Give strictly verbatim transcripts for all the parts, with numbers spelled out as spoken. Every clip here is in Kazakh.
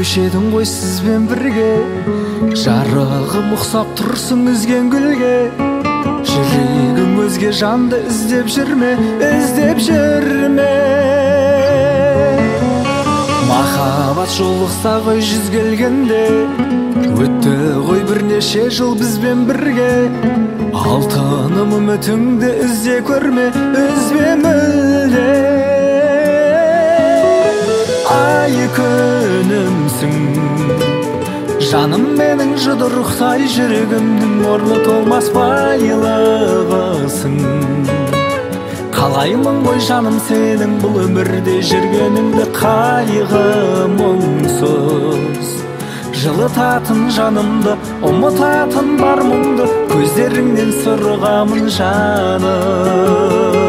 Жүруші едің ғой сізбен бірге, жарығым ұқсап тұрсың үзген гүлге. Жүрегім өзге жанды іздеп жүрме, іздеп жүрме. Махаббат жолықса ғой жүз келгенде, өтті ғой бірнеше жыл бізбен бірге. Алтыным үмітіңді ізде көрме, үзбе мүлде. Ай күнімсің, жаным менің жұдырықтай жүрегімнің орны толмас байлығысың. Қалаймын ғой жаным сенің бұл өмірде жүргеніңді, қайғы мұңсыз жылытатын жанымды, ұмытатын бар мұңды, көздеріңнен сырғамын жаным.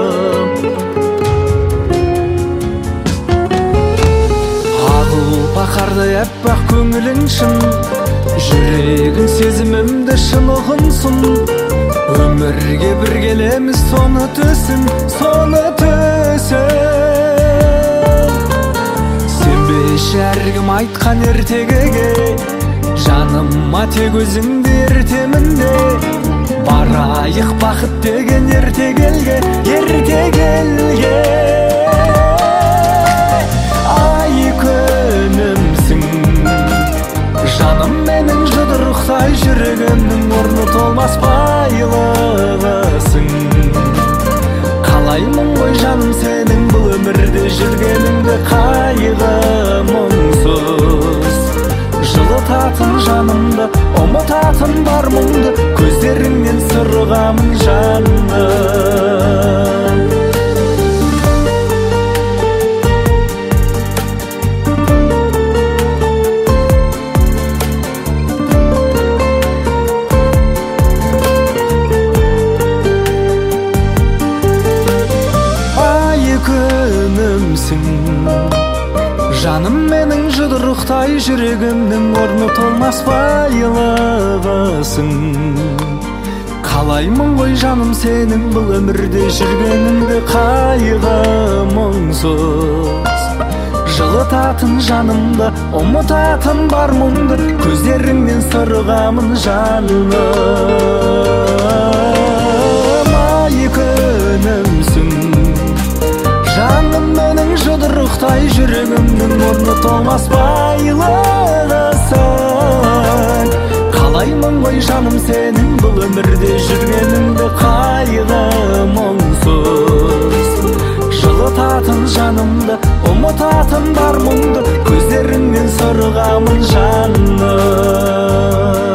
Бақардай әппақ көңілің шын, жүрегің сезімімді шын ұғынсын. Өмірге бір келеміз, соны түсін, соны түсін. Сенбеші әркім айтқан ертегіге, жаныма тек өзіңді ертемін де. Барайық бақыт деген ерте келге, ерте келге. Жаным менің жұдырықтай жүрегімнің орны толмас байлығысың. Қалаймын ғой жаным сенің бұл өмірде жүргеніңді, қайғы мұңсыз жылытатын жанымды, ұмытатын бар мұңды, көздеріңнен сырғамын жаным. Жаным менің жұдырықтай жүрегімнің орны толмас байлығысың. Қалаймын ғой жаным сенің бұл өмірде жүргеніңді, қайғы мұңсыз жылытатын жанымды, ұмытатын бар мұңды, көздеріңнен сырғамын жаным. Ай күнімсің, жаным менің жұдырықтай жүрегімнің орны толмас байлығысың. Қалаймын ғой жаным сенің бұл өмірде жүргеніңді, қайғы мұңсыз жылытатын жанымды, ұмытатын бар мұңды, көздеріңнен сырғамын жаным.